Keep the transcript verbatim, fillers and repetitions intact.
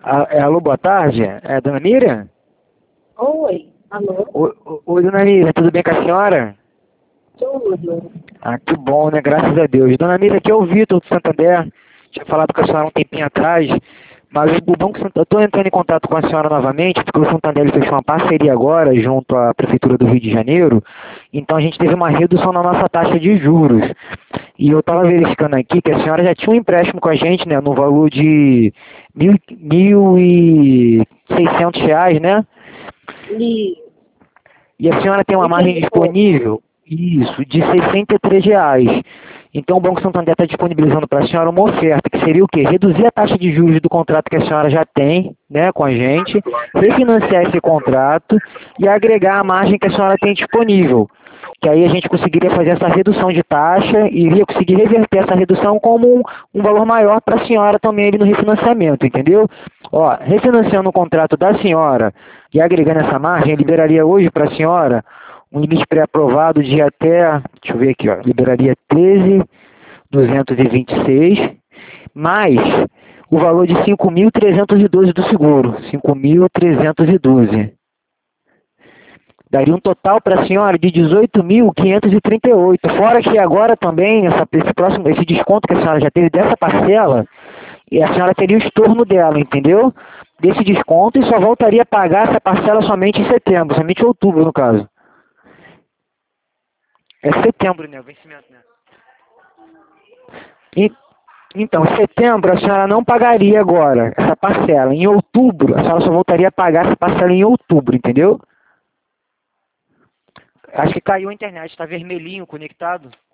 A- é, alô, boa tarde. É dona Miriam? Oi, alô? Oi, oi, oi, dona Miriam, tudo bem com a senhora? Tudo. Ah, que bom, né? Graças a Deus. Dona Miriam, aqui é o Vitor do Santander. Tinha falado com a senhora um tempinho atrás, mas o Banco Santander, eu estou entrando em contato com a senhora novamente, porque o Santander ele fechou uma parceria agora junto à Prefeitura do Rio de Janeiro, então a gente teve uma redução na nossa taxa de juros. E eu estava verificando aqui que a senhora já tinha um empréstimo com a gente, né, no valor de mil, mil e seiscentos reais, né? E E a senhora tem uma isso é margem de pouco. disponível, isso, de sessenta e três reais. Então o Banco Santander está disponibilizando para a senhora uma oferta, que seria o quê? Reduzir a taxa de juros do contrato que a senhora já tem, né, com a gente, refinanciar esse contrato e agregar a margem que a senhora tem disponível. Que aí a gente conseguiria fazer essa redução de taxa e iria conseguir reverter essa redução como um, um valor maior para a senhora também ali no refinanciamento, entendeu? Ó, refinanciando o contrato da senhora e agregando essa margem, liberaria hoje para a senhora um limite pré-aprovado de até, deixa eu ver aqui, ó, liberaria treze mil duzentos e vinte e seis, mais o valor de cinco mil trezentos e doze do seguro, cinco mil trezentos e doze. Daria um total para a senhora de dezoito mil quinhentos e trinta e oito. Fora que agora também, essa, esse, próximo, esse desconto que a senhora já teve dessa parcela, e a senhora teria o estorno dela, entendeu? Desse desconto e só voltaria a pagar essa parcela somente em setembro, somente em outubro, no caso. É setembro, né? O vencimento, né? E, então, em setembro a senhora não pagaria agora essa parcela. Em outubro, a senhora só voltaria a pagar essa parcela em outubro, entendeu? Acho que caiu a internet, está vermelhinho conectado.